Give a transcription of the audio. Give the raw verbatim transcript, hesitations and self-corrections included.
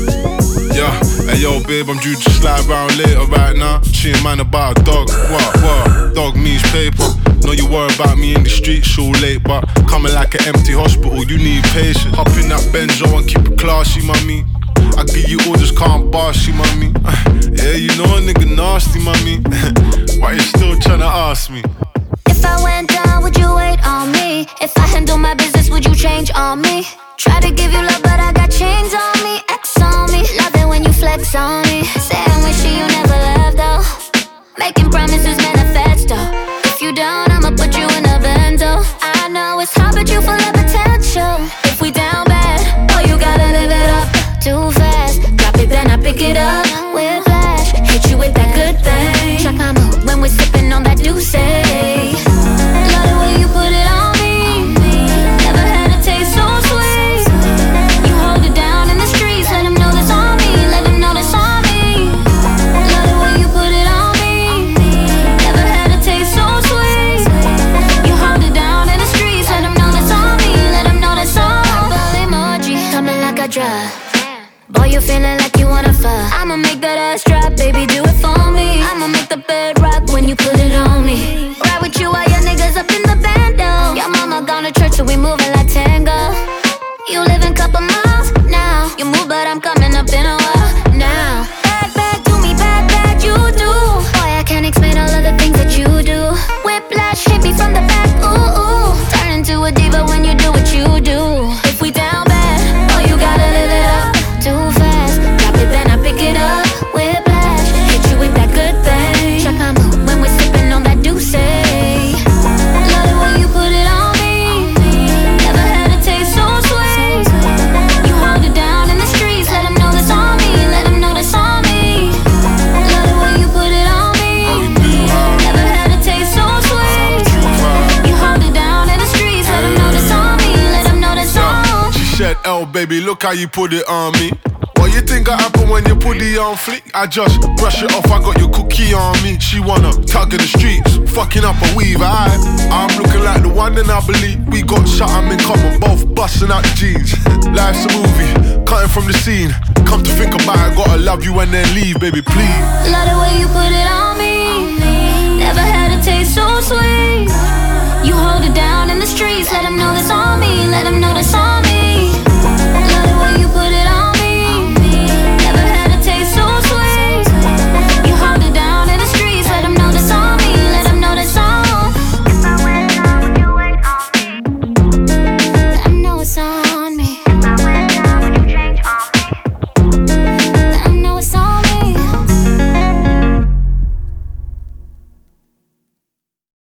Yeah, hey yo babe, I'm due to slide round later right now. Chin man about a dog, what, what? Dog means paper. Know you worry about me in the streets all late, but coming like an empty hospital, you need patience. Hop in that Benzo and keep it classy, mommy. I give you orders, can't boss you, mommy. Yeah, you know a nigga nasty, mommy. Why you still tryna ask me? If I went down, would you wait on me? If I handle my business, would you change on me? Try to give you love, but I got chains on me, X on me. Love it when you flex on me. Say I'm wishing you never left though. Making promises manifesto. If you don't, I'ma put you in a bando. I know it's hard, but you full of potential. If we down bad, oh you gotta live it up. Too fast, drop it then I pick it up. Whiplash, hit you with that good thing. Check my mood when we're sipping on that Douce. Love the way you put it on me. Never had a taste so sweet. You hold it down in the streets, let them know that's on me. Let them know that's on me. Love the way you put it on me. Never had a taste so sweet. You hold it down in the streets, let them know that's on me. Let them know that's on me. Purple emoji, coming like a drug. Boy, you feeling like you wanna fuck. I'ma make that ass drop, baby, do it for me. I'ma make the bed rock when you put it on me. Ride with you while your niggas up in the bando. Your mama gone to church, so we moving like tango. You live in couple miles now. You move, but I'm coming up in a while now. Bad, bad, do me bad, bad, you do. Boy, I can't explain all of the things that you do. Whiplash, hit me from the back, ooh, ooh. Turn into a diva when you do what you do. If we down bad, oh, you gotta live it up. Too fast, drop it then I pick it up. Whiplash, hit you with that good thing. Check my mood when we're sipping on that Douce. Love the way you put it on me. Never had a taste so sweet. You hold it down in the streets, let them know that's on me. Let them know that's on me. Love the way you put it on me. Never had a taste so sweet. You hold it down in the streets, let them know that's on me. Let them know that's on me. She said, "L baby, look how you put it on me." What you think I happen when you put it on flick? I just brush it off, I got your cookie on me. She wanna tug in the streets, fucking up a weave, aye. I'm looking like the one and I believe we got something in common, both busting out the jeans. Life's a movie, cutting from the scene. Come to think about it, gotta love you and then leave, baby, please. Love the way you put it on me. Never had a taste so sweet. You hold it down in the streets, let them know that's on me. Let them know that's on me. Love the way you put it